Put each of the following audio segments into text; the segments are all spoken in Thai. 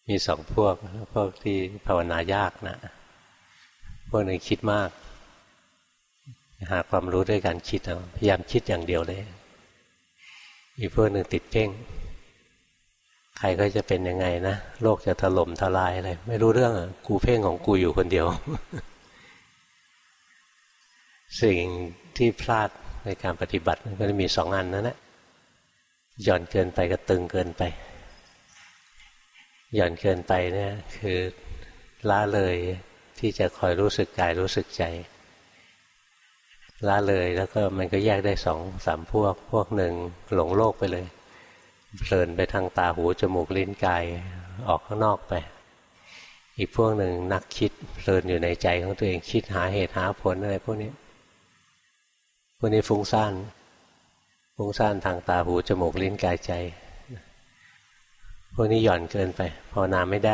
มีสองพวกที่ภาวนายากนะพวกหนึ่งคิดมากหาความรู้ด้วยการคิดเอาพยายามคิดอย่างเดียวเลยอีกพวกหนึ่งติดเพ่งใครก็จะเป็นยังไงนะโลกจะถล่มทลายอะไรไม่รู้เรื่องกูเพ่งของกูอยู่คนเดียว สิ่งที่พลาดในการปฏิบัติก็จะมีสองอันนั่นแหละหย่อนเกินไปกับตึงเกินไปหย่อนเกินไปเนี่ยคือละเลยที่จะคอยรู้สึกกายรู้สึกใจละเลยแล้วก็มันก็แยกได้สองสามพวกหนึ่งหลงโลกไปเลยเพลินไปทางตาหูจมูกลิ้นกายออกข้างนอกไปอีกพวกหนึ่งนักคิดเพลินอยู่ในใจของตัวเองคิดหาเหตุหาผลอะไรพวกนี้ฟุ้งซ่านทางตาหูจมูกลิ้นกายใจพวกนี้หย่อนเกินไปภาวนาไม่ได้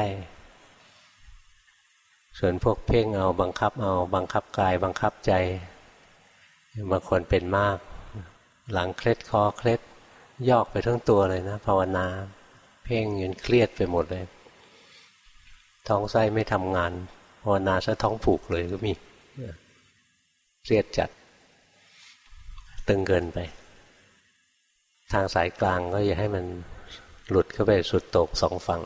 ส่วนพวกเพ่งเอาบังคับกายบังคับใจบางคนเป็นมากหลังเคล็ดคอเคล็ดยอกไปทั้งตัวเลยนะภาวนาเพ่งจนเครียดไปหมดเลยท้องไส้ไม่ทำงานภาวนาซะท้องผูกเลยก็มีเครียดจัดตึงเกินไปทางสายกลางก็อย่าให้มันหลุดเข้าไปสุดโต่งสองฝั่ง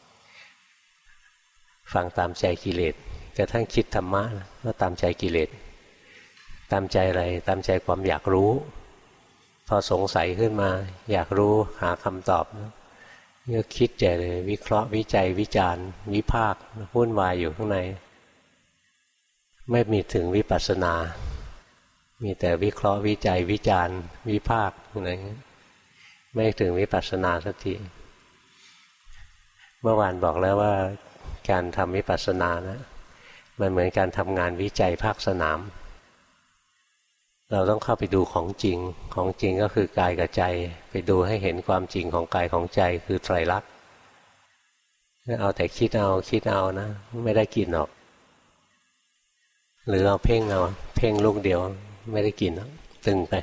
ฟังตามใจกิเลสกระทั่งคิดธรรมะก็ตามใจกิเลสตามใจอะไรตามใจความอยากรู้พอสงสัยขึ้นมาอยากรู้หาคำตอบก็คิดใจเลยวิเคราะห์วิจัยวิจารณ์วิพากษ์วุ่นวายอยู่ข้างในไม่มีถึงวิปัสสนามีแต่วิเคราะห์วิจัยวิจารณ์วิพากษ์อะไรอย่างนี้ไม่ถึงวิปัสสนาสักทีเมื่อวานบอกแล้วว่าการทำวิปัสสนานะมันเหมือนการทำงานวิจัยภาคสนามเราต้องเข้าไปดูของจริงก็คือกายกับใจไปดูให้เห็นความจริงของกายของใจคือไตรลักษณ์เอาแต่คิดเอานะไม่ได้กินหรอกหรือเอาเพ่งลูกเดียวไม่ได้กินหรอกตึงไป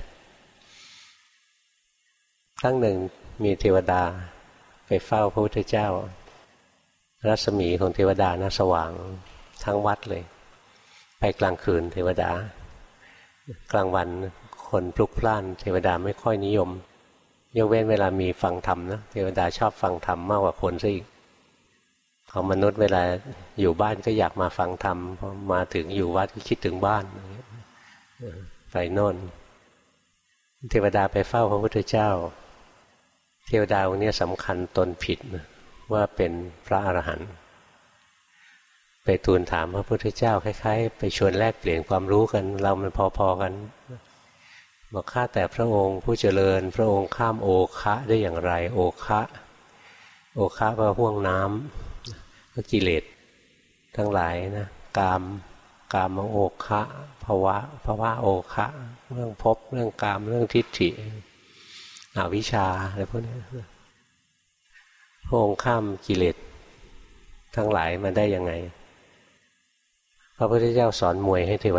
ครั้งหนึ่งมีเทวดาไปเฝ้าพระพุทธเจ้ารัศมีของเทวดานะสว่างทั้งวัดเลยไปกลางคืนเทวดากลางวันคนพลุกพล่านเทวดาไม่ค่อยนิยมยกเว้นเวลามีฟังธรรมนะเทวดาชอบฟังธรรมมากกว่าคนซะอีกของมนุษย์เวลาอยู่บ้านก็อยากมาฟังธรรมพอมาถึงอยู่วัดก็คิดถึงบ้านไปโน่นเทวดาไปเฝ้าพระพุทธเจ้าเทวดาองค์นี้สำคัญตนผิดว่าเป็นพระอรหันต์ไปทูลถามพระพุทธเจ้าคล้ายๆไปชวนแลกเปลี่ยนความรู้กันเรามันพอๆกันบอกข้าแต่พระองค์ผู้เจริญพระองค์ข้ามโอคะได้อย่างไรโอคะว่าห่วงน้ำก็กิเลสทั้งหลายนะกามโอคะภวะโอคะเรื่องภพเรื่องกามเรื่องทิฏฐิอวิชชาอะไรพวกนี้พระองค์ข้ามกิเลสทั้งหลายมาได้ยังไงพระพุทธเจ้าสอนมวยให้เทว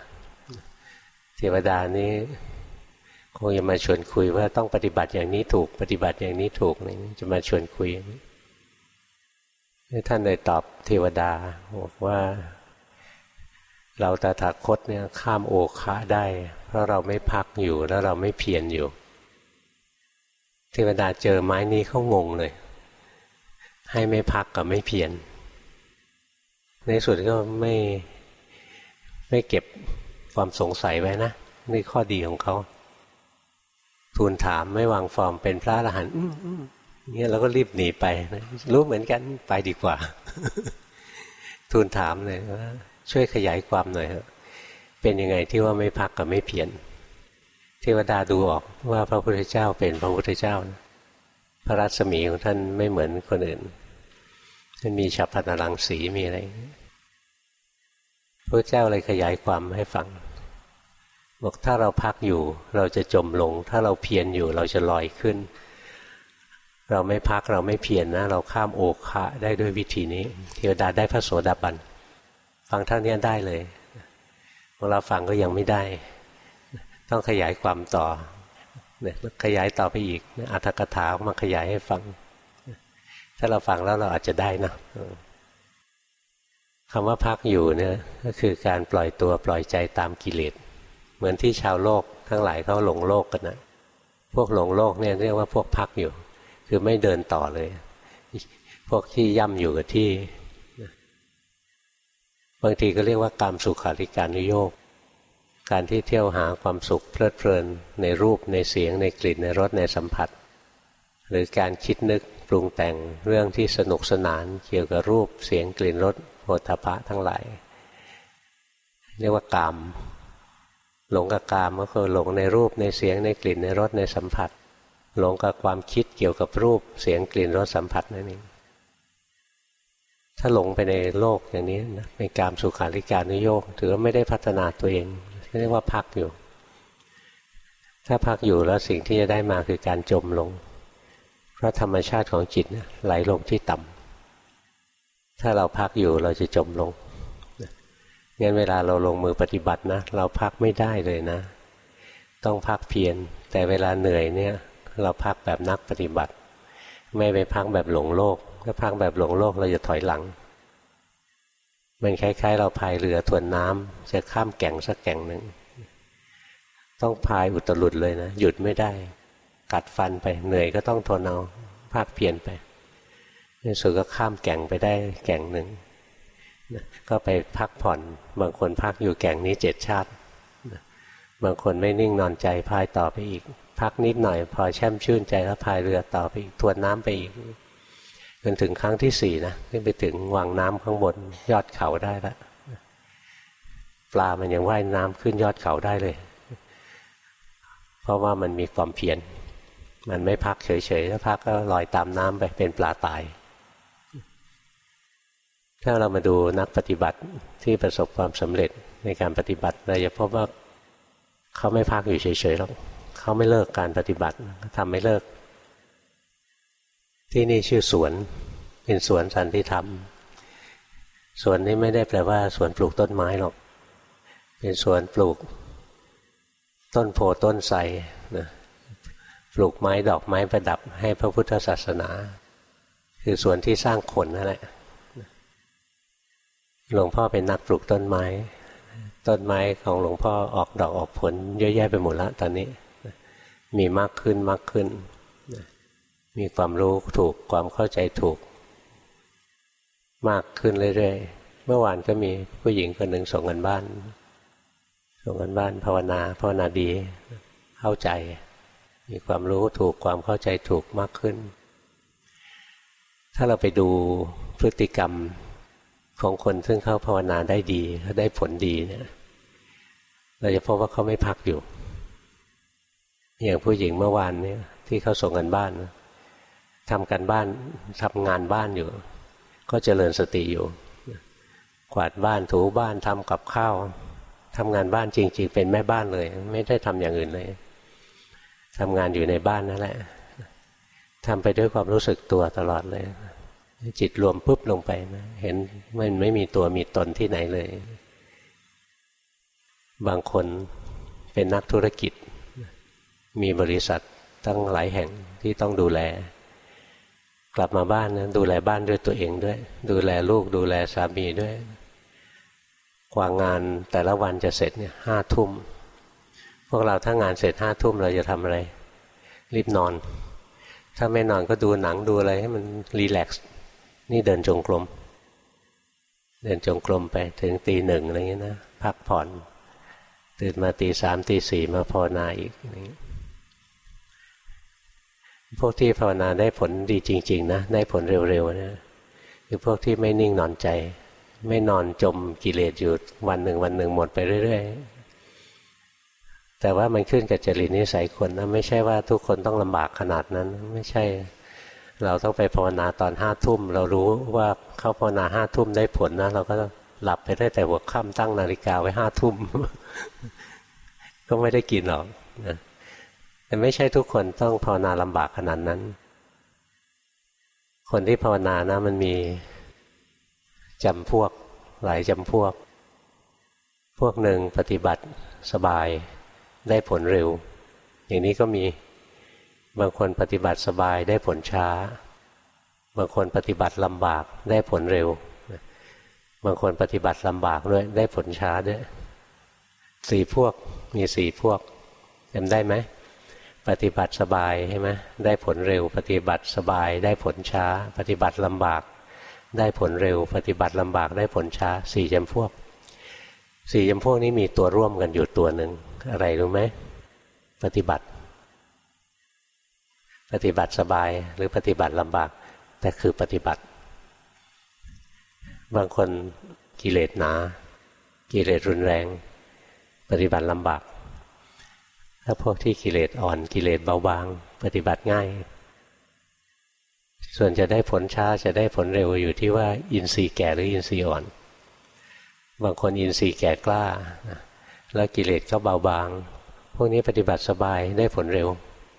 ดานี้คงจะมาชวนคุยว่าต้องปฏิบัติอย่างนี้ถูกปฏิบัติอย่างนี้ถูกจะมาชวนคุยท่านเลยตอบเทวดาบอกว่าเราตถาคตเนี่ยข้ามโอคะได้เพราะเราไม่พักอยู่แล้วเราไม่เพียรอยู่เทวดาเจอไม้นี้เขางงเลยให้ไม่พักกับไม่เพียรในสุดก็ไม่เก็บความสงสัยไว้นะนี่ข้อดีของเขาทูลถามไม่วางฟอร์มเป็นพระอรหันต์เนี่ยเราก็รีบหนีไปนะรู้เหมือนกันไปดีกว่า ทูลถามเลยว่าช่วยขยายความหน่อยเถอะเป็นยังไงที่ว่าไม่พักกับไม่เพียรเทวดาดูออกว่าพระพุทธเจ้าเป็นพระพุทธเจ้านะพระรัศมีของท่านไม่เหมือนคนอื่นท่านมีฉัพพนรังสีมีอะไรพระเจ้าเลยขยายความให้ฟังบอกถ้าเราพักอยู่เราจะจมลงถ้าเราเพียรอยู่เราจะลอยขึ้นเราไม่พักเราไม่เพียรนะเราข้ามโอคะได้ด้วยวิธีนี้เทวดาได้พระโสดาบันฟังเท่านี้ได้เลยพวกเราฟังก็ยังไม่ได้ต้องขยายความต่อขยายต่อไปอีกอรรถกถามาขยายให้ฟังถ้าเราฟังแล้วเราอาจจะได้นะคำว่าพักอยู่เนี่ยก็คือการปล่อยตัวปล่อยใจตามกิเลสเหมือนที่ชาวโลกทั้งหลายเขาหลงโลกกันนะพวกหลงโลกเนี่ยเรียกว่าพวกพักอยู่คือไม่เดินต่อเลยพวกที่ย่ำอยู่กับที่บางทีก็เรียกว่ากามสุขาริการนุโยคการที่เที่ยวหาความสุขเพลิดเพลินในรูปในเสียงในกลิ่นในรสในสัมผัสหรือการคิดนึกปรุงแต่งเรื่องที่สนุกสนานเกี่ยวกับรูปเสียงกลิ่นรสโผฏฐัพพะทั้งหลายเรียกว่ากามหลงกับกามก็คือหลงในรูปในเสียงในกลิ่นในรสในสัมผัสหลงกับความคิดเกี่ยวกับรูปเสียงกลิ่นรสสัมผัสนั่นเองถ้าหลงไปในโลกอย่างนี้นะในกามสุขาริการนุโยคถือว่าไม่ได้พัฒนาตัวเองเรียกว่าพักอยู่ถ้าพักอยู่แล้วสิ่งที่จะได้มาคือการจมลงเพราะธรรมชาติของจิตไหลลงที่ต่ำถ้าเราพักอยู่เราจะจมลงงั้นเวลาเราลงมือปฏิบัตินะเราพักไม่ได้เลยนะต้องพักเพียรแต่เวลาเหนื่อยเนี่ยเราพักแบบนักปฏิบัติไม่ไปพักแบบหลงโลกถ้าพักแบบหลงโลกเราจะถอยหลังมันคล้ายๆเราพายเรือทวนน้ำจะข้ามแก่งสักแก่งหนึ่งต้องพายอุตรุดเลยนะหยุดไม่ได้กัดฟันไปเหนื่อยก็ต้องทนเอาภาคเพียรไปในสุดก็ข้ามแก่งไปได้แก่งหนึ่งก็ไปพักผ่อนบางคนพักอยู่แก่งนี้7 ชาติบางคนไม่นิ่งนอนใจพายต่อไปอีกพักนิดหน่อยพอแช่มชื่นใจแล้วพายเรือต่อไปอีกทวนน้ำไปอีกจนถึงครั้งที่4นะขึ้นไปถึงวังน้ำข้างบนยอดเขาได้แล้วปลามันยังว่ายน้ำขึ้นยอดเขาได้เลยเพราะว่ามันมีความเพียรมันไม่พักเฉยๆถ้าพักก็ลอยตามน้ำไปเป็นปลาตายถ้าเรามาดูนักปฏิบัติที่ประสบความสำเร็จในการปฏิบัติเราจะพบว่าเขาไม่พักอยู่เฉยๆหรอกเขาไม่เลิกการปฏิบัติทำไม่เลิกที่นี่ชื่อสวนเป็นสวนสันติธรรมสวนนี้ไม่ได้แปลว่าสวนปลูกต้นไม้หรอกเป็นสวนปลูกต้นโพต้นไทรนะปลูกไม้ดอกไม้ประดับให้พระพุทธศาสนาคือสวนที่สร้างคนนั่นแหละหลวงพ่อเป็นนักปลูกต้นไม้ต้นไม้ของหลวงพ่อออกดอกออกผลเยอะแยะไปหมดแล้วตอนนี้มีมากขึ้นมีความรู้ถูกความเข้าใจถูกมากขึ้นเรื่อยๆเมื่อวานก็มีผู้หญิงคนหนึ่งส่งกันบ้านภาวนาดีเข้าใจมีความรู้ถูกความเข้าใจถูกมากขึ้นถ้าเราไปดูพฤติกรรมของคนซึ่งเข้าภาวนาได้ดีเขาได้ผลดีเนี่ยเราจะพบว่าเขาไม่พักอยู่อย่างผู้หญิงเมื่อวานเนี่ยที่เขาส่งกันบ้านทำกันบ้านทำงานบ้านอยู่ก็เจริญสติอยู่กวาดบ้านถูบ้านทำกับข้าวทำงานบ้านจริงๆเป็นแม่บ้านเลยไม่ได้ทำอย่างอื่นเลยทำงานอยู่ในบ้านนั่นแหละทำไปด้วยความรู้สึกตัวตลอดเลยจิตรวมปุ๊บลงไปนะเห็นมันไม่มีตัวมีตนที่ไหนเลยบางคนเป็นนักธุรกิจมีบริษัทตั้งหลายแห่งที่ต้องดูแลกลับมาบ้านนะดูแลบ้านด้วยตัวเองด้วยดูแลลูกดูแลสามีด้วยกว่างานแต่ละวันจะเสร็จเนี่ย5 ทุ่มพวกเราถ้างานเสร็จ5 ทุ่มเราจะทำอะไรรีบนอนถ้าไม่นอนก็ดูหนังดูอะไรให้มันรีแลกซ์นี่เดินจงกรมไปถึงตี 1อะไรเงี้ยนะพักผ่อนตื่นมาตี 3 ตี 4มาภาวนาอีกพวกที่ภาวนาได้ผลดีจริงๆนะได้ผลเร็วๆนะคือพวกที่ไม่นิ่งนอนใจไม่นอนจมกิเลสอยู่วันหนึ่งหมดไปเรื่อยๆแต่ว่ามันขึ้นกับจริตนิสัยคนนะไม่ใช่ว่าทุกคนต้องลำบากขนาดนั้นไม่ใช่เราต้องไปภาวนาตอน5 ทุ่มเรารู้ว่าเขาภาวนา5 ทุ่มได้ผลนะเราก็หลับไปได้แต่หัวค่ำตั้งนาฬิกาไว้5 ทุ่ม ก็ไม่ได้กินหรอกนะแต่ไม่ใช่ทุกคนต้องภาวนาลำบากขนาดนั้นคนที่ภาวนานะมันมีจำพวกหลายจำพวกหนึ่งปฏิบัติสบายได้ผลเร็วอย่างนี้ก็มีบางคนปฏิบัติสบายได้ผลช้าบางคนปฏิบัติลำบากได้ผลเร็วบางคนปฏิบัติลำบากด้วยได้ผลช้าด้วย4 พวกมี4 พวกจำได้ไหมปฏิบัติสบายใช่ไหมได้ผลเร็วปฏิบัติสบายได้ผลช้าปฏิบัติลำบากได้ผลเร็วปฏิบัติลำบากได้ผลช้า4 จำพวก4 จำพวกนี้มีตัวร่วมกันอยู่ตัวหนึ่งอะไรรู้ไหมปฏิบัติสบายหรือปฏิบัติลำบากแต่คือปฏิบัติบางคนกิเลสหนากิเลสรุนแรงปฏิบัติลำบากถ้าพวกที่กิเลสอ่อนกิเลสเบาบางปฏิบัติง่ายส่วนจะได้ผลช้าจะได้ผลเร็วอยู่ที่ว่าอินทรีย์แก่หรืออินทรีย์อ่อนบางคนอินทรีย์แก่กล้าแล้วกิเลสก็เบาบางพวกนี้ปฏิบัติสบายได้ผลเร็ว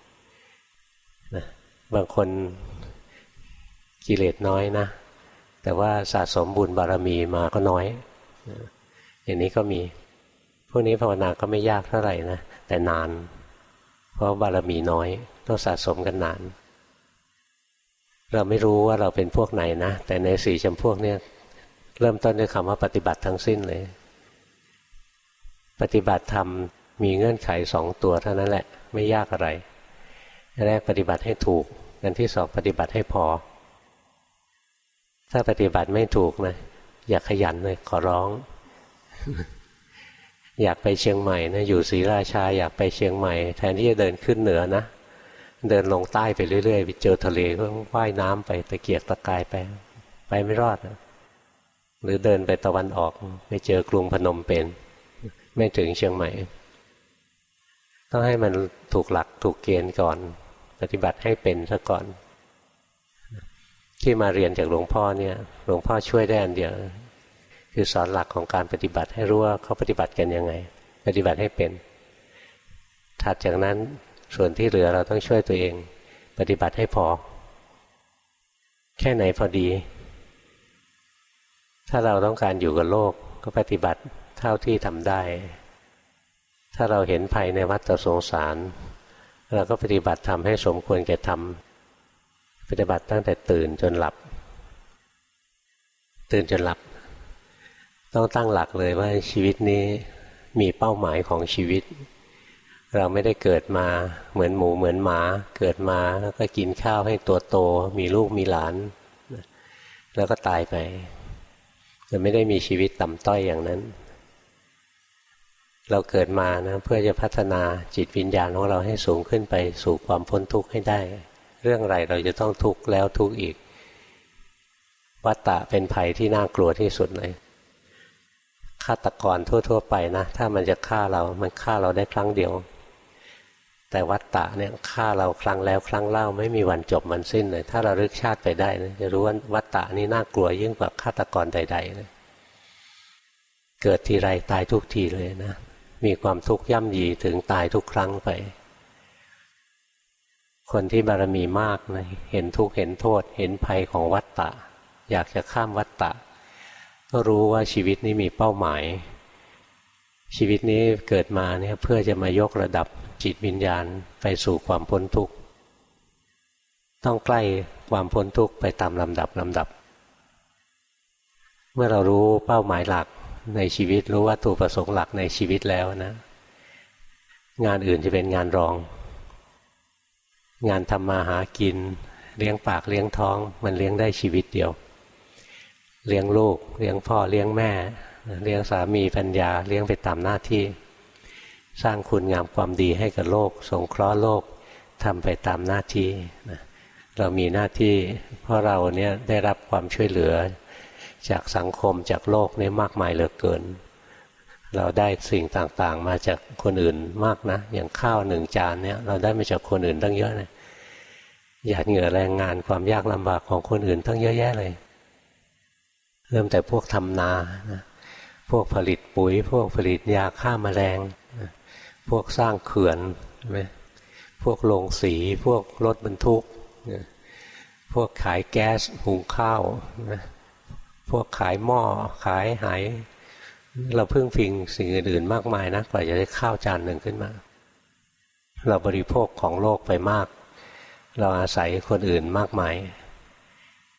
บางคนกิเลสน้อยนะแต่ว่าสะสมบุญบารมีมาก็น้อยอย่างนี้ก็มีพวกนี้ภาวนาก็ไม่ยากเท่าไหร่นะแต่นานเพราะบารมีน้อยต้องสะสมกันนานเราไม่รู้ว่าเราเป็นพวกไหนนะแต่ใน4 จำพวกนี้เริ่มต้นด้วยคำว่าปฏิบัติทั้งสิ้นเลยปฏิบัติธรรมมีเงื่อนไข2 ตัวเท่านั้นแหละไม่ยากอะไรแรกปฏิบัติให้ถูกอันที่2ปฏิบัติให้พอถ้าปฏิบัติไม่ถูกนะอย่าขยันเลยขอร้องอยากไปเชียงใหม่นะอยู่ศรีราชาอยากไปเชียงใหม่แทนที่จะเดินขึ้นเหนือนะเดินลงใต้ไปเรื่อยๆไปเจอทะเลก็ว่ายน้ำไปตะเกียกตะกายไปไม่รอดนะหรือเดินไปตะวันออกไปเจอกรุงพนมเปญไม่ถึงเชียงใหม่ต้องให้มันถูกหลักถูกเกณฑ์ก่อนปฏิบัติให้เป็นซะก่อนที่มาเรียนจากหลวงพ่อเนี่ยหลวงพ่อช่วยได้อันเดียวคือสอนหลักของการปฏิบัติให้รู้ว่าเขาปฏิบัติกันยังไงปฏิบัติให้เป็นถัดจากนั้นส่วนที่เหลือเราต้องช่วยตัวเองปฏิบัติให้พอแค่ไหนพอดีถ้าเราต้องการอยู่กับโลกก็ปฏิบัติเท่าที่ทำได้ถ้าเราเห็นภัยในวัฏสงสารเราก็ปฏิบัติทำให้สมควรแก่ธรรมปฏิบัติตั้งแต่ตื่นจนหลับตื่นจนหลับต้องตั้งหลักเลยว่าชีวิตนี้มีเป้าหมายของชีวิตเราไม่ได้เกิดมาเหมือนหมูเหมือนหมาเกิดมาแล้วก็กินข้าวให้ตัวโตมีลูกมีหลานแล้วก็ตายไปเราไม่ได้มีชีวิตต่ำต้อยอย่างนั้นเราเกิดมานะเพื่อจะพัฒนาจิตวิญญาณของเราให้สูงขึ้นไปสู่ความพ้นทุกข์ให้ได้เรื่องอะไรเราจะต้องทุกข์แล้วทุกข์อีกวัฏฏะเป็นภัยที่น่ากลัวที่สุดเลยฆาตกรทั่วๆไปนะถ้ามันจะฆ่าเรามันฆ่าเราได้ครั้งเดียวแต่วัฏฏะเนี่ยฆ่าเราครั้งแล้วครั้งเล่าไม่มีวันจบมันสิ้นเลยถ้าเราลึกชาติไปได้นะจะรู้ว่าวัฏฏะนี่น่ากลัวยิ่งกว่าฆาตกรใดๆเลยเกิดทีไรตายทุกทีเลยนะมีความทุกข์ย่ำยีถึงตายทุกครั้งไปคนที่บารมีมากนะเห็นทุกข์เห็นโทษเห็นภัยของวัฏฏะอยากจะข้ามวัฏฏะก็รู้ว่าชีวิตนี้มีเป้าหมายชีวิตนี้เกิดมาเนี่ยเพื่อจะมายกระดับจิตวิญญาณไปสู่ความพ้นทุกข์ต้องใกล้ความพ้นทุกข์ไปตามลำดับเมื่อเรารู้เป้าหมายหลักในชีวิตรู้วัตถุประสงค์หลักในชีวิตแล้วนะงานอื่นจะเป็นงานรองงานทำมาหากินเลี้ยงปากเลี้ยงท้องมันเลี้ยงได้ชีวิตเดียวเลี้ยงลูกเลี้ยงพ่อเลี้ยงแม่เลี้ยงสามีภรรยาเลี้ยงไปตามหน้าที่สร้างคุณงามความดีให้กับโลกสงเคราะห์โลกทำไปตามหน้าที่เรามีหน้าที่เพราะเราเนี่ยได้รับความช่วยเหลือจากสังคมจากโลกนี่มากมายเหลือเกินเราได้สิ่งต่างๆมาจากคนอื่นมากนะอย่างข้าว1 จานเนี่ยเราได้มาจากคนอื่นตั้งเยอะเลยหยาดเหงื่อแรงงานความยากลำบากของคนอื่นตั้งเยอะแยะเลยเริ่มแต่พวกทำนานะพวกผลิตปุ๋ยพวกผลิตยาฆ่าแมลงพวกสร้างเขื่อนใช่ไหมพวกโรงสีพวกรถบรรทุกพวกขายแก๊สหุงข้าวนะพวกขายหม้อขายไหเราพึ่งพิงสิ่งอื่นๆมากมายนะกว่าจะได้ข้าวจานหนึ่งขึ้นมาเราบริโภคของโลกไปมากเราอาศัยคนอื่นมากมาย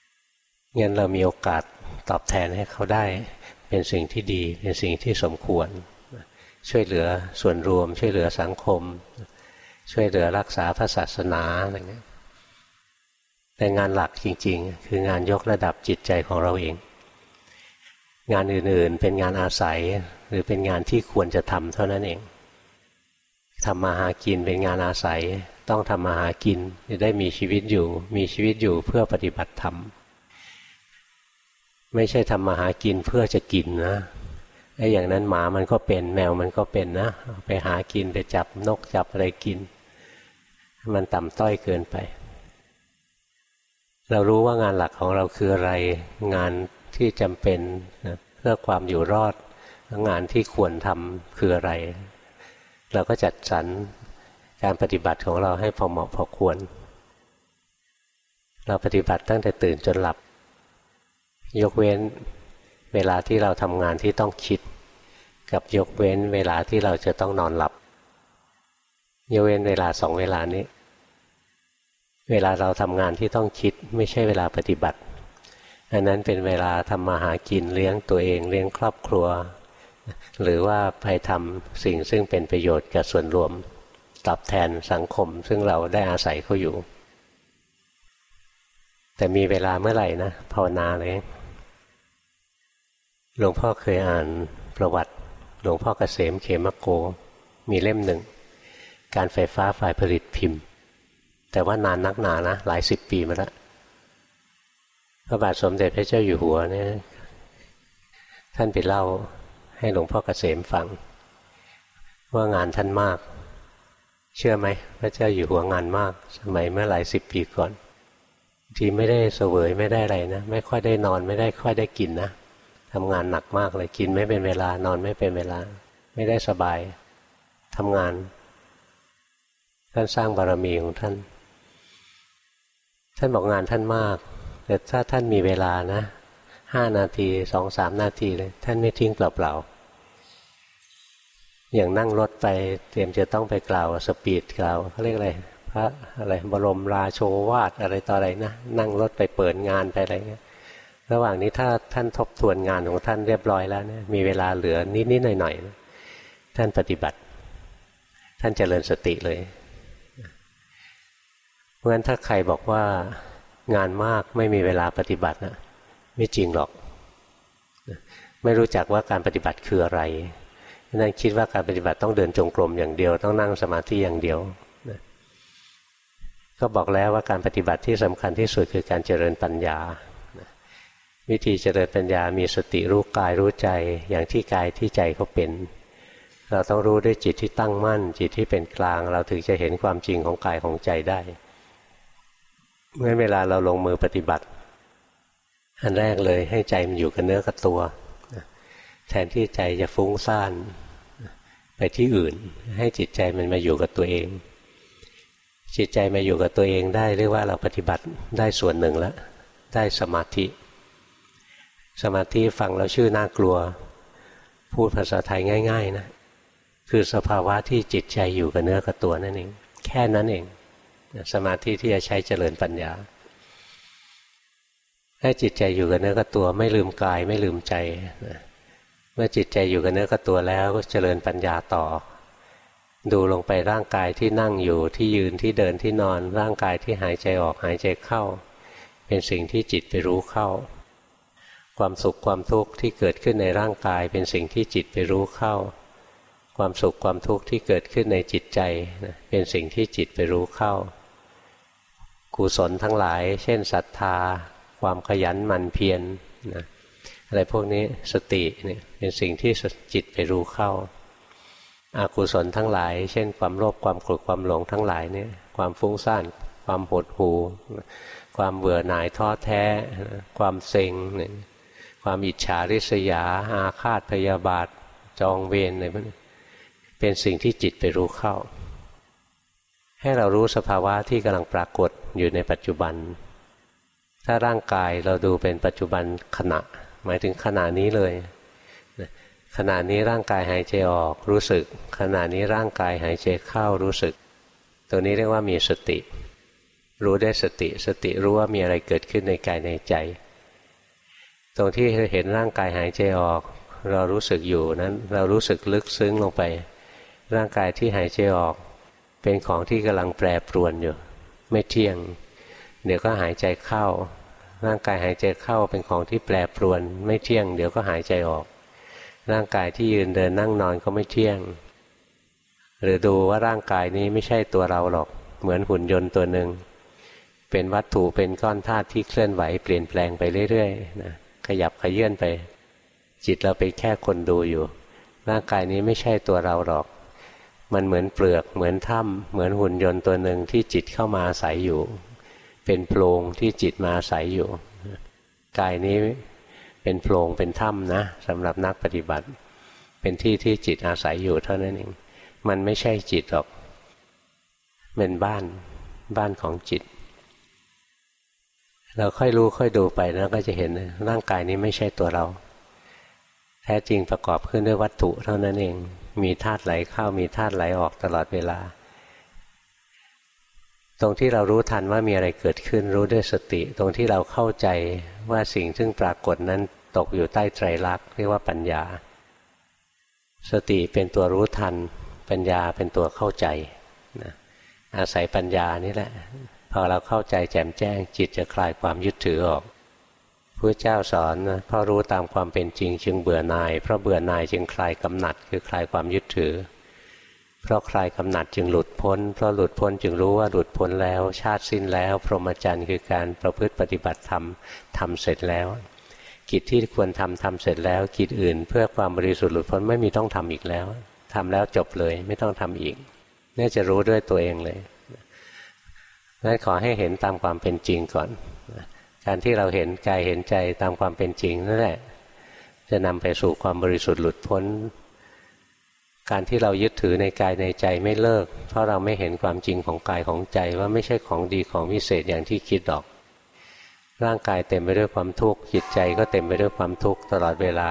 งั้นเรามีโอกาสตอบแทนให้เขาได้เป็นสิ่งที่ดีเป็นสิ่งที่สมควรช่วยเหลือส่วนรวมช่วยเหลือสังคมช่วยเหลือรักษาพระศาสนาอะไรเงี้ยแต่งานหลักจริงๆคืองานยกระดับจิตใจของเราเองงานอื่นๆเป็นงานอาศัยหรือเป็นงานที่ควรจะทำเท่านั้นเองทำมาหากินเป็นงานอาศัยต้องทำมาหากินจะได้มีชีวิตอยู่มีชีวิตอยู่เพื่อปฏิบัติธรรมไม่ใช่ทำมาหากินเพื่อจะกินนะไอ้อย่างนั้นหมามันก็เป็นแมวมันก็เป็นนะไปหากินไปจับนกจับอะไรกินมันต่ำต้อยเกินไปเรารู้ว่างานหลักของเราคืออะไรงานที่จำเป็นเพื่อความอยู่รอดงานที่ควรทำคืออะไรเราก็จัดสรรการปฏิบัติของเราให้พอเหมาะพอควรเราปฏิบัติตั้งแต่ตื่นจนหลับยกเว้นเวลาที่เราทำงานที่ต้องคิดกับยกเว้นเวลาที่เราจะต้องนอนหลับยกเว้นเวลาสองเวลานี้เวลาเราทำงานที่ต้องคิดไม่ใช่เวลาปฏิบัติอันนั้นเป็นเวลาทำมาหากินเลี้ยงตัวเองเลี้ยงครอบครัวหรือว่าไปทำสิ่งซึ่งเป็นประโยชน์กับส่วนรวมตอบแทนสังคมซึ่งเราได้อาศัยเขาอยู่แต่มีเวลาเมื่อไหร่นะภาวนาเลยหลวงพ่อเคยอ่านประวัติหลวงพ่อเกษมเขมโกมีเล่มหนึ่งการไฟฟ้าฝ่ายผลิตพิมพ์แต่ว่านานนักหนานะหลายสิบปีมาแล้วพระบาทสมเด็จพระเจ้าอยู่หัวเนี่ยท่านไปเล่าให้หลวงพ่อเกษมฟังว่างานท่านมากเชื่อไหมพระเจ้าอยู่หัวงานมากสมัยเมื่อหลายสิบปีก่อนทีไม่ได้เสวยไม่ได้อะไรนะไม่ค่อยได้นอนไม่ได้ค่อยได้กินนะทำงานหนักมากเลยกินไม่เป็นเวลานอนไม่เป็นเวลาไม่ได้สบายทำงานท่านสร้างบารมีของท่านบอกงานท่านมากแต่ถ้าท่านมีเวลานะ5 นาที 2-3 นาทีเลยท่านไม่ทิ้งเปล่าๆอย่างนั่งรถไปเตรียมจะต้องไปกล่าวสปีดกล่าวเขาเรียกอะไรพระอะไรบรมราโชวาทอะไรต่ออะไรนะนั่งรถไปเปิดงานไปอะไรเงี้ยระหว่างนี้ถ้าท่านทบทวนงานของท่านเรียบร้อยแล้วเนี่ยมีเวลาเหลือนิดๆหน่อยๆท่านปฏิบัติท่านเจริญสติเลยเพราะฉะนั้นถ้าใครบอกว่างานมากไม่มีเวลาปฏิบัตินะไม่จริงหรอกไม่รู้จักว่าการปฏิบัติคืออะไรนั่นคิดว่าการปฏิบัติต้องเดินจงกรมอย่างเดียวต้องนั่งสมาธิอย่างเดียวก็บอกแล้วว่าการปฏิบัติที่สำคัญที่สุดคือการเจริญปัญญาวิธีเจริญปัญญามีสติรู้กายรู้ใจอย่างที่กายที่ใจเขาเป็นเราต้องรู้ด้วยจิตที่ตั้งมั่นจิตที่เป็นกลางเราถึงจะเห็นความจริงของกายของใจได้เมื่อเวลาเราลงมือปฏิบัติอันแรกเลยให้ใจมันอยู่กับเนื้อกับตัวแทนที่ใจจะฟุ้งซ่านไปที่อื่นให้จิตใจมันมาอยู่กับตัวเองจิตใจมาอยู่กับตัวเองได้เรียกว่าเราปฏิบัติได้ส่วนหนึ่งแล้วได้สมาธิสมาธิฟังแล้วชื่อน่ากลัวพูดภาษาไทยง่ายๆนะคือสภาวะที่จิตใจอยู่กับเนื้อกับตัวนั่นเองแค่นั้นเองสมาธิที่จะใช้เจริญปัญญาให้จิตใจอยู่กับเนื้อกับตัวไม่ลืมกายไม่ลืมใจเมื่อจิตใจอยู่กับเนื้อกับตัวแล้วก็เจริญปัญญาต่อดูลงไปร่างกายที่นั่งอยู่ที่ยืนที่เดินที่นอนร่างกายที่หายใจออกหายใจเข้าเป็นสิ่งที่จิตไปรู้เข้าความสุขความทุกข์ที่เกิดขึ้นในร่างกายเป็นสิ่งที่จิตไปรู้เข้าความสุขความทุกข์ที่เกิดขึ้นในจิตใจเป็นสิ่งที่จิตไปรู้เข้ากุศลทั้งหลายเช่นศรัทธาความขยันหมั่นเพียรนะอะไรพวกนี้สติเนี่ยเป็นสิ่งที่จิตไปรู้เข้าอกุศลทั้งหลายเช่นความโลภความโกรธความหลงทั้งหลายเนี่ยความฟุ้งซ่านความหดหู่ความเบื่อหน่ายท้อแท้ความเซ็งความอิจฉาริษยาอาฆาตพยาบาทจองเวรอะไรพวกนี้เป็นสิ่งที่จิตไปรู้เข้าให้เรารู้สภาวะที่กำลังปรากฏอยู่ในปัจจุบันถ้าร่างกายเราดูเป็นปัจจุบันขณะหมายถึงขณะนี้เลยขณะนี้ร่างกายหายใจออกรู้สึกขณะนี้ร่างกายหายใจเข้ารู้สึกตัวนี้เรียกว่ามีสติรู้ได้สติรู้ว่ามีอะไรเกิดขึ้นในกายในใจตรงที่เห็นร่างกายหายใจออกเรารู้สึกอยู่นั้นเรารู้สึกลึกซึ้งลงไปร่างกายที่หายใจออกเป็นของที่กำลังแปรปรวนอยู่ไม่เที่ยงเดี๋ยวก็หายใจเข้าร่างกายหายใจเข้าเป็นของที่แปรปรวนไม่เที่ยงเดี๋ยวก็หายใจออกร่างกายที่ยืนเดินนั่งนอนก็ไม่เที่ยงหรือดูว่าร่างกายนี้ไม่ใช่ตัวเราหรอกเหมือนหุ่นยนต์ตัวหนึ่งเป็นวัตถุเป็นก้อนธาตุที่เคลื่อนไหวเปลี่ยนแปลงไปเรื่อยๆนะขยับขยื่นไปจิตเราเป็นแค่คนดูอยู่ร่างกายนี้ไม่ใช่ตัวเราหรอกมันเหมือนเปลือกเหมือนถ้ำเหมือนหุ่นยนต์ตัวหนึ่งที่จิตเข้ามาอาศัยอยู่เป็นโพรงที่จิตมาอาศัยอยู่กายนี้เป็นโพรงเป็นถ้ำนะสำหรับนักปฏิบัติเป็นที่ที่จิตอาศัยอยู่เท่านั้นเองมันไม่ใช่จิตหรอกเป็นบ้านของจิตเราค่อยรู้ค่อยดูไปแล้วก็จะเห็นร่างกายนี้ไม่ใช่ตัวเราแท้จริงประกอบขึ้นด้วยวัตถุเท่านั้นเองมีธาตุไหลเข้ามีธาตุไหลออกตลอดเวลาตรงที่เรารู้ทันว่ามีอะไรเกิดขึ้นรู้ด้วยสติตรงที่เราเข้าใจว่าสิ่งซึ่งปรากฏนั้นตกอยู่ใต้ไตรลักษณ์เรียกว่าปัญญาสติเป็นตัวรู้ทันปัญญาเป็นตัวเข้าใจนะอาศัยปัญญานี่แหละพอเราเข้าใจแจ่มแจ้งจิตจะคลายความยึดถือออกพระเจ้าสอนนะเพราะรู้ตามความเป็นจริงจึงเบื่อหน่ายเพราะเบื่อหน่ายจึงคลายกำหนัดคือคลายความยึดถือเพราะคลายกำหนัดจึงหลุดพ้นเพราะหลุดพ้นจึงรู้ว่าหลุดพ้นแล้วชาติสิ้นแล้วพรหมจรรย์คือการประพฤติปฏิบัติธรรมทำเสร็จแล้วกิจที่ควรทำเสร็จแล้วกิจอื่นเพื่อความบริสุทธิ์หลุดพ้นไม่มีต้องทำอีกแล้วทำแล้วจบเลยไม่ต้องทำอีกนี่จะรู้ด้วยตัวเองเลยงั้นขอให้เห็นตามความเป็นจริงก่อนการที่เราเห็นกายเห็นใจตามความเป็นจริงนั่นแหละจะนำไปสู่ความบริสุทธิ์หลุดพ้นการที่เรายึดถือในกายในใจไม่เลิกเพราะเราไม่เห็นความจริงของกายของใจว่าไม่ใช่ของดีของวิเศษอย่างที่คิดหรอกร่างกายเต็มไปด้วยความทุกข์จิตใจก็เต็มไปด้วยความทุกข์ตลอดเวลา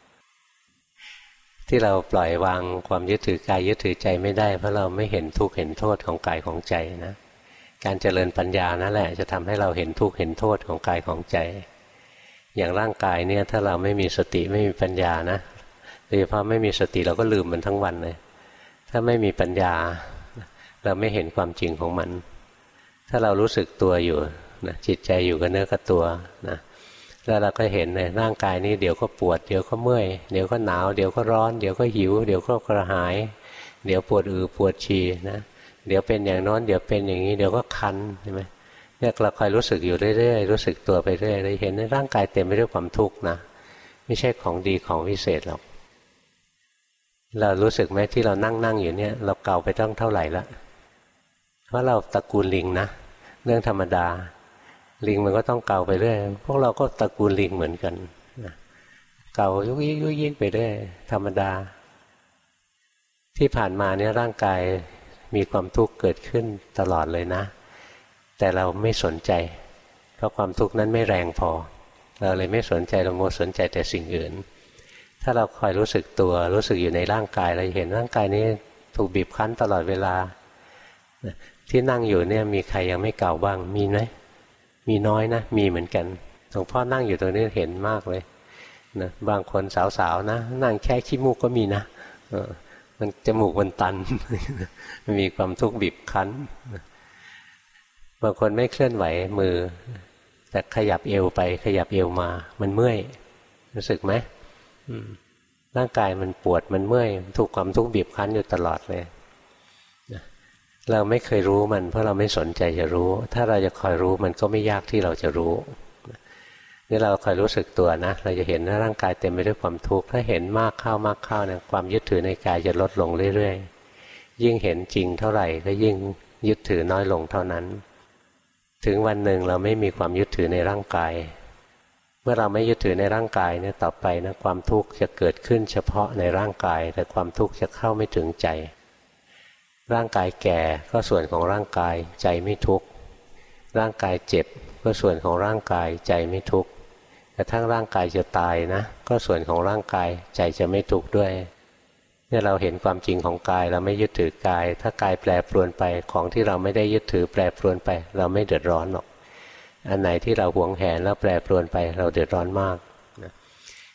ที่เราปล่อยวางความยึดถือกายยึดถือใจไม่ได้เพราะเราไม่เห็นทุกข์เห็นโทษของกายของใจนะการเจริญปัญญานั่นแหละจะทำให้เราเห็นทุกข์เห็นโทษของกายของใจอย่างร่างกายเนี่ยถ้าเราไม่มีสติไม่มีปัญญานะโดยเฉพาะไม่มีสติเราก็ลืมมันทั้งวันเลยถ้าไม่มีปัญญาเราไม่เห็นความจริงของมันถ้าเรารู้สึกตัวอยู่นะจิตใจอยู่กับเนื้อกับตัวนะแล้วเราก็เห็นในร่างกายนี้เดี๋ยวก็ปวดเดี๋ยวก็เมื่อยเดี๋ยวก็หนาวเดี๋ยวก็ร้อนเดี๋ยวก็หิวเดี๋ยวก็กระหายเดี๋ยวปวดปวดฉี่นะเดี๋ยวเป็นอย่างโน้นเดี๋ยวเป็นอย่างนี้เดี๋ยวก็คันใช่ไหมเนี่ยเราคอยรู้สึกอยู่เรื่อยๆรู้สึกตัวไปเรื่อยเลยเห็นในร่างกายเต็มไปด้วยความทุกข์นะไม่ใช่ของดีของวิเศษหรอกเรารู้สึกไหมที่เรานั่งอยู่เนี่ยเราเก่าไปตั้งเท่าไหร่ละเพราะเราตระกูลลิงนะเรื่องธรรมดาลิงมันก็ต้องเก่าไปเรื่อยพวกเราก็ตระกูลลิงเหมือนกันนะเก่ายุกยิกยุกยิกไปเรื่อยธรรมดาที่ผ่านมาเนี่ยร่างกายมีความทุกข์เกิดขึ้นตลอดเลยนะแต่เราไม่สนใจเพราะความทุกข์นั้นไม่แรงพอเราเลยไม่สนใจเราโมสนใจแต่สิ่งอื่นถ้าเราคอยรู้สึกตัวรู้สึกอยู่ในร่างกายเราเห็นร่างกายนี้ถูกบีบคั้นตลอดเวลาที่นั่งอยู่เนี่ยมีใครยังไม่เก่าบ้างมีไหมมีน้อยนะมีเหมือนกันหลวงพ่อนั่งอยู่ตรงนี้เห็นมากเลยนะบางคนสาวๆนะนั่งแค่ขี้มูกก็มีนะมันจมูกมันตัน มีความทุกข์บีบคั้นบางคนไม่เคลื่อนไหวมือแต่ขยับเอวไปขยับเอวมามันเมื่อยรู้สึกไหมร่างกายมันปวดมันเมื่อยถูกความทุกข์บีบคั้นอยู่ตลอดเลยเราไม่เคยรู้มันเพราะเราไม่สนใจจะรู้ถ้าเราจะคอยรู้มันก็ไม่ยากที่เราจะรู้นี่เราคอยรู้สึกตัวนะเราจะเห็นว่าร่างกายเต็มไปด้วยความทุกข์ถ้าเห็นมากเข้เนี่ยความยึดถือในกายจะลดลงเรื่อยๆยิ่งเห็นจริงเท่าไหร่ก็ยิ่งยึดถือน้อยลงเท่านั้นถึงวันหนึ่งเราไม่มีความยึดถือในร่างกายเมื่อเราไม่ยึดถือในร่างกายเนี่ยต่อไปนะความทุกข์จะเกิดขึ้นเฉพาะในร่างกายแต่ความทุกข์จะเข้าไม่ถึงใจร่างกายแก่ก็ส่วนของร่างกายใจไม่ทุกข์ร่างกายเจ็บก็ส่วนของร่างกายใจไม่ทุกข์กระทั่งร่างกายจะตายนะก็ส่วนของร่างกายใจจะไม่ทุกข์ด้วยเนี่ยเราเห็นความจริงของกายเราไม่ยึดถือกายถ้ากายแปรปรวนไปของที่เราไม่ได้ยึดถือแปรปรวนไปเราไม่เดือดร้อนหรอกอันไหนที่เราหวงแหนแล้วแปรปรวนไปเราเดือดร้อนมาก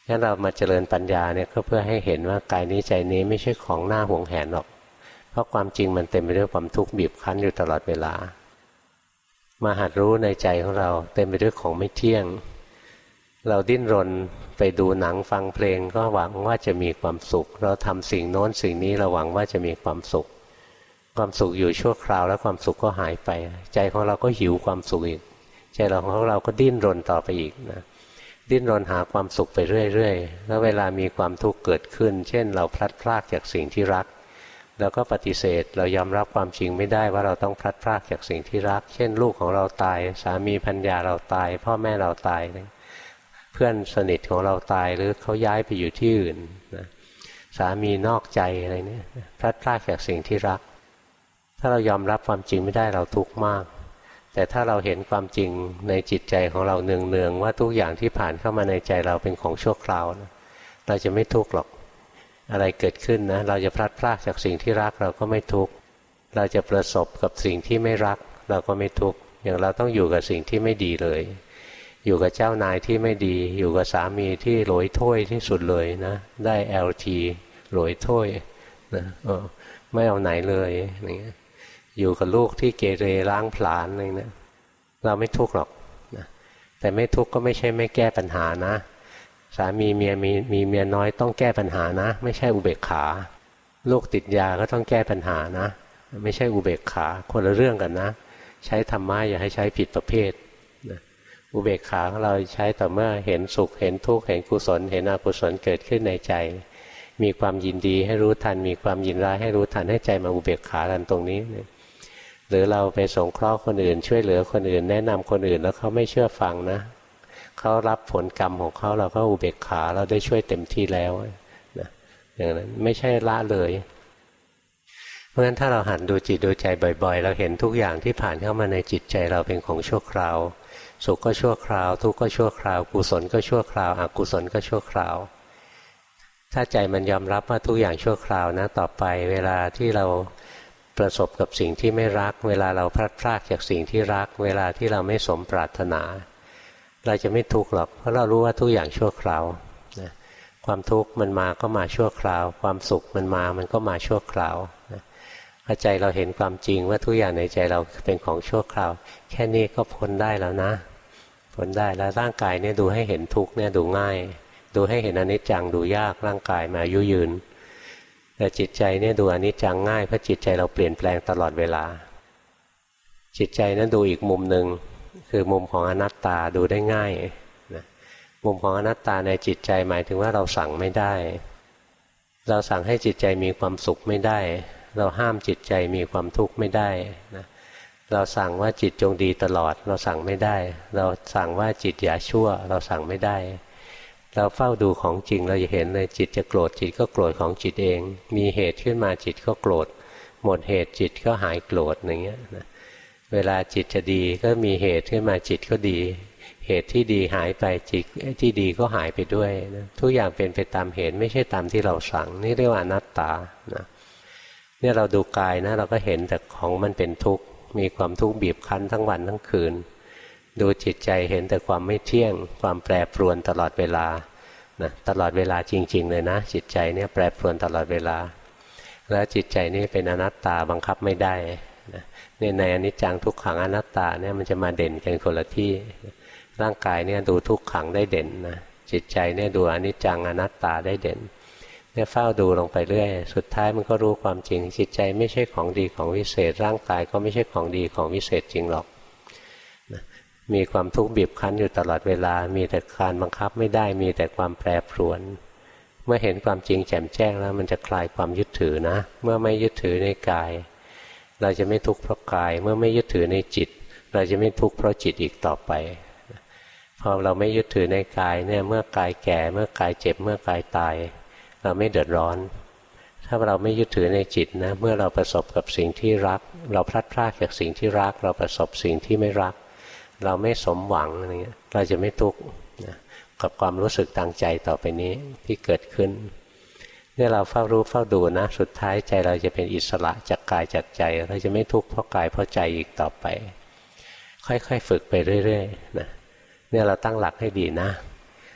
งั้นเรามาเจริญปัญญาเนี่ยก็เพื่อให้เห็นว่ากายนี้ใจนี้ไม่ใช่ของหน้าหวงแหนหรอกเพราะความจริงมันเต็มไปด้วยความทุกข์บีบคั้นอยู่ตลอดเวลามาหัดรู้ในใจของเราเต็มไปด้วยของไม่เที่ยงเราดิ้นรนไปดูหนังฟังเพลงก็หวังว่าจะมีความสุขเราทำสิ่งโน้นสิ่งนี้เราหวังว่าจะมีความสุขความสุขอยู่ชั่วคราวแล้วความสุขก็หายไปใจของเราก็หิวความสุขอีกใจของเราก็ดิ้นรนต่อไปอีกนะดิ้นรนหาความสุขไปเรื่อยๆแล้วเวลามีความทุกข์เกิดขึ้นเช่นเราพลัดพรากจากสิ่งที่รักเราก็ปฏิเสธเรายอมรับความจริงไม่ได้ว่าเราต้องพลัดพรากจากสิ่งที่รักเช่นลูกของเราตายสามีภรรยาเราตายพ่อแม่เราตายเพื่อนสนิทของเราตายหรือเขาย้ายไปอยู่ที่อื่นนะสามีนอกใจอะไรเนี่ยพลัดพรากจากสิ่งที่รักถ้าเรายอมรับความจริงไม่ได้เราทุกข์มากแต่ถ้าเราเห็นความจริงในจิตใจของเราเนืองๆว่าทุกอย่างที่ผ่านเข้ามาในใจเราเป็นของชั่วคราวนะเราจะไม่ทุกข์หรอกอะไรเกิดขึ้นนะเราจะพลัดพรากจากสิ่งที่รักเราก็ไม่ทุกข์เราจะประสบกับสิ่งที่ไม่รักเราก็ไม่ทุกข์อย่างเราต้องอยู่กับสิ่งที่ไม่ดีเลยอยู่กับเจ้านายที่ไม่ดีอยู่กับสามีที่โหลอยถ้วยที่สุดเลยนะได้ LT โหลอยถ้วยนะไม่เอาไหนเลยอย่างเงี้ยอยู่กับลูกที่เกเรล้างผลาญอะไรเนี่ยเราไม่ทุกข์หรอกนะแต่ไม่ทุกข์ก็ไม่ใช่ไม่แก้ปัญหานะสามีเมียมีเมียน้อยต้องแก้ปัญหานะไม่ใช่อุเบกขาลูกติดยาก็ต้องแก้ปัญหานะไม่ใช่อุเบกขาคนละเรื่องกันนะใช้ธรรมะอย่าให้ใช้ผิดประเภทนะอุเบกขาของเราใช้ต่อเมื่อเห็นสุขเห็นทุกข์เห็นกุศลเห็นอกุศลเกิดขึ้นในใจมีความยินดีให้รู้ทันมีความยินร้ายให้รู้ทันให้ใจมาอุเบกขากันตรงนี้หรือเราไปสงเคราะห์คนอื่นช่วยเหลือคนอื่นแนะนำคนอื่นแล้วเขาไม่เชื่อฟังนะเขารับผลกรรมของเขาเราก็อุเบกขาเราได้ช่วยเต็มที่แล้วนะอย่างนั้นไม่ใช่ละเลยเพราะฉะนั้นถ้าเราหัดดูจิตดูใจบ่อยๆเราเห็นทุกอย่างที่ผ่านเข้ามาในจิตใจเราเป็นของชั่วคราวสุขก็ชั่วคราวทุกข์ก็ชั่วคราวกุศลก็ชั่วคราวอกุศลก็ชั่วคราวถ้าใจมันยอมรับว่าทุกอย่างชั่วคราวนะต่อไปเวลาที่เราประสบกับสิ่งที่ไม่รักเวลาเราพลัดพรากจากสิ่งที่รักเวลาที่เราไม่สมปรารถนาเราจะไม่ทุกข์หรอกเพราะเรารู้ว่าทุกอย่างชั่วคราวนะความทุกข์มันมาก็มาชั่วคราวความสุขมันก็มาชั่วคราวนะพอใจเราเห็นความจริงว่าทุกอย่างในใจเราเป็นของชั่วคราวแค่นี้ก็พ้นได้แล้วนะพ้นได้แล้วร่างกายเนี่ยดูให้เห็นทุกข์เนี่ยดูง่ายดูให้เห็นอนิจจังดูยากร่างกายมาอายุยืนแต่จิตใจเนี่ยดูอนิจจังง่ายเพราะจิตใจเราเปลี่ยนแปลงตลอดเวลาจิตใจนั้นดูอีกมุมหนึ่งคือมุมของอนัตตาดูได้ง่ายนะมุมของอนัตตาในจิตใจหมายถึงว่าเราสั่งไม่ได้เราสั่งให้จิตใจมีความสุขไม่ได้เราห้ามจิตใจมีความทุกข์ไม่ได้นะเราสั่งว่าจิตจงดีตลอดเราสั่งไม่ได้เราสั่งว่าจิตอย่าชั่วเราสั่งไม่ได้เราเฝ้าดูของจริงเราจะเห็นเลยจิตจะโกรธจิตก็โกรธของจิตเองมีเหตุขึ้นมาจิตก็โกรธหมดเหตุจิตก็หายโกรธอย่างเงี้ยนะเวลาจิตจะดีก็มีเหตุขึ้นมาจิตก็ดีเหตุที่ดีหายไปจิตที่ดีก็หายไปด้วยนะทุกอย่างเป็นไปตามเหตุไม่ใช่ตามที่เราสั่งนี่เรียกว่าอนัตตานะเนี่ยเราดูกายนะเราก็เห็นแต่ของมันเป็นทุกข์มีความทุกข์บีบคั้นทั้งวันทั้งคืนดูจิตใจเห็นแต่ความไม่เที่ยงความแปรปรวนตลอดเวลานะตลอดเวลาจริงๆเลยนะจิตใจเนี่ยแปรปรวนตลอดเวลาแล้วจิตใจนี่เป็นอนัตตาบังคับไม่ได้นะในอนิจจังทุกขังอนัตตาเนี่ยมันจะมาเด่นกันคนละที่ร่างกายเนี่ยดูทุกขังได้เด่นนะจิตใจเนี่ยดูอนิจจังอนัตตาได้เด่นเนี่ยเฝ้าดูลงไปเรื่อยสุดท้ายมันก็รู้ความจริงจิตใจไม่ใช่ของดีของวิเศษร่างกายก็ไม่ใช่ของดีของวิเศษจริงหรอกมีความทุกข์บีบคั้นอยู่ตลอดเวลามีแต่การบังคับไม่ได้มีแต่ความแปรปรวนเมื่อเห็นความจริงแจ่มแจ้งแล้วมันจะคลายความยึดถือนะเมื่อไม่ยึดถือในกายเราจะไม่ทุกข์เพราะกายเมื่อไม่ยึดถือในจิตเราจะไม่ทุกข์เพราะจิตอีกต่อไปพอเราไม่ยึดถือในกายเนี่ยเมื่อกายแก่เมื่อกายเจ็บเมื่อกายตายเราไม่เดือดร้อนถ้าเราไม่ยึดถือในจิตนะเมื่อเราประสบกับสิ่งที่รักเราพลัดพรากจากสิ่งที่รักเราประสบสิ่งที่ไม่รักเราไม่สมหวังอะไรเงี้ยเราจะไม่ทุกข์กับความรู้สึกทางใจต่อไปนี้ที่เกิดขึ้นเนี่ยเราเฝ้ารู้เฝ้าดูนะสุดท้ายใจเราจะเป็นอิสระจากกายจากใจเราจะไม่ทุกข์เพราะกายเพราะใจอีกต่อไปค่อยๆฝึกไปเรื่อยๆนะเนี่ยเราตั้งหลักให้ดีนะ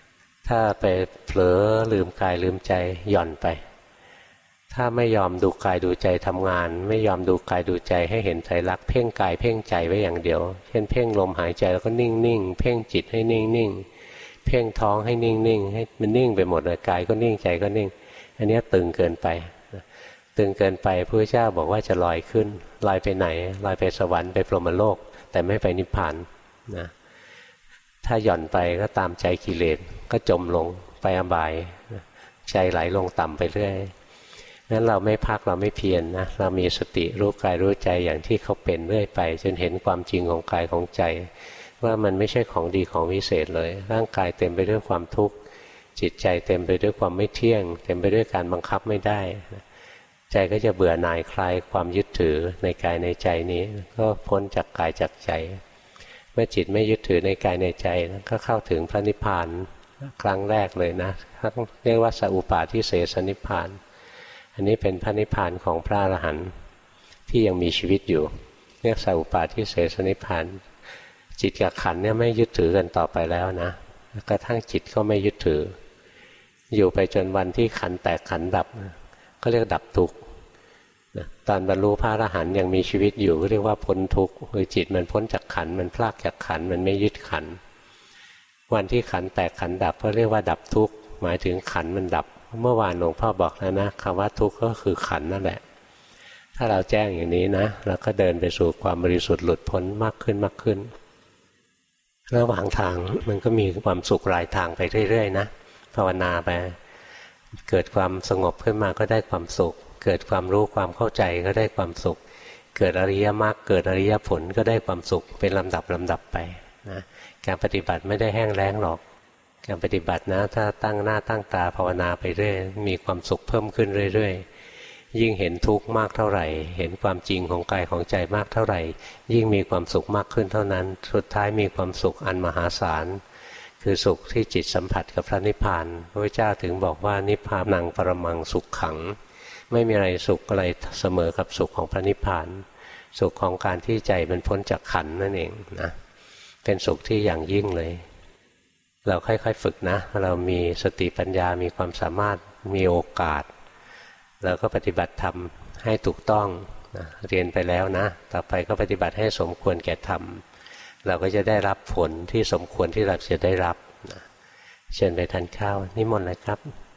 ถ้าไปเผลอลืมกายลืมใจหย่อนไปถ้าไม่ยอมดูกายดูใจทำงานไม่ยอมดูกายดูใจให้เห็นไตรลักษณ์เพ่งกายเพ่งใจไว้อย่างเดียวเช่นเพ่งลมหายใจแล้วก็นิ่งๆเพ่งจิตให้นิ่งๆเพ่งท้องให้นิ่งๆให้มันนิ่งไปหมดเลยกายก็นิ่งใจก็นิ่งอันนี้ตึงเกินไปตึงเกินไปพระพุทธเจ้าบอกว่าจะลอยขึ้นลอยไปไหนลอยไปสวรรค์ไปพรหมโลกแต่ไม่ไปนิพพานนะถ้าหย่อนไปก็ตามใจกิเลสก็จมลงไปอบายใจไหลลงต่ำไปเรื่อยนั้นเราไม่พักเราไม่เพียรนะเรามีสติรู้กายรู้ใจอย่างที่เขาเป็นเรื่อยไปจนเห็นความจริงของกายของใจว่ามันไม่ใช่ของดีของวิเศษเลยร่างกายเต็มไปด้วยความทุกข์จิตใจเต็มไปด้วยความไม่เที่ยงเต็มไปด้วยการบังคับไม่ได้ใจก็จะเบื่อหน่ายคลายความยึดถือในกายในใจนี้ก็พ้นจากกายจากใจเมื่อจิตไม่ยึดถือในกายในใจก็เข้าถึงพระนิพพานครั้งแรกเลยนะเรียกว่าสัพปาทิเสสนิพพานอันนี้เป็นพระนิพพานของพระอรหันต์ที่ยังมีชีวิตอยู่เรียกสัพปาทิเสสนิพพานจิตกับขันธ์เนี่ยไม่ยึดถือกันต่อไปแล้วนะกระทั่งจิตก็ไม่ยึดถืออยู่ไปจนวันที่ขันธ์แตกขันธ์ดับก็เรียกดับทุกข์ตอนบรรลุพระอรหันต์ยังมีชีวิตอยู่ก็เรียกว่าพ้นทุกข์คือจิตมันพ้นจากขันธ์มันพลากจากขันธ์มันไม่ยึดขันธ์วันที่ขันธ์แตกขันธ์ดับก็เรียกว่าดับทุกข์หมายถึงขันธ์มันดับเมื่อวานหลวงพ่อบอกแล้วนะคำว่าทุกข์ก็คือขันธ์นั่นแหละถ้าเราแจ้งอย่างนี้นะเราก็เดินไปสู่ความบริสุทธิ์หลุดพ้นมากขึ้นมากขึ้นระหว่างทางมันก็มีความสุขรายทางไปเรื่อยๆนะภาวนาไปเกิดความสงบขึ้นมาก็ได้ความสุขเกิดความรู้ความเข้าใจก็ได้ความสุขเกิดอริยมรรคเกิดอริยผลก็ได้ความสุขเป็นลำดับไปนะการปฏิบัติไม่ได้แห้งแล้งหรอกการปฏิบัตินะถ้าตั้งหน้าตั้งตาภาวนาไปเรื่อยมีความสุขเพิ่มขึ้นเรื่อยๆยิ่งเห็นทุกข์มากเท่าไหร่เห็นความจริงของกายของใจมากเท่าไหร่ยิ่งมีความสุขมากขึ้นเท่านั้นสุดท้ายมีความสุขอันมหาศาลคือสุขที่จิตสัมผัสกับพระนิพพานพระพุทธเจ้าถึงบอกว่านิพพานังปรมังสุขขังไม่มีอะไรสุขอะไรเสมอกับสุขของพระนิพพานสุขของการที่ใจมันพ้นจากขันธ์นั่นเองนะเป็นสุขที่อย่างยิ่งเลยเราค่อยๆฝึกนะเรามีสติปัญญามีความสามารถมีโอกาสเราก็ปฏิบัติธรรมให้ถูกต้องนะเรียนไปแล้วนะต่อไปก็ปฏิบัติให้สมควรแก่ธรรมเราก็จะได้รับผลที่สมควรที่เราจะได้รับนะเชิญไปทานข้าวนิมนต์เลยครับ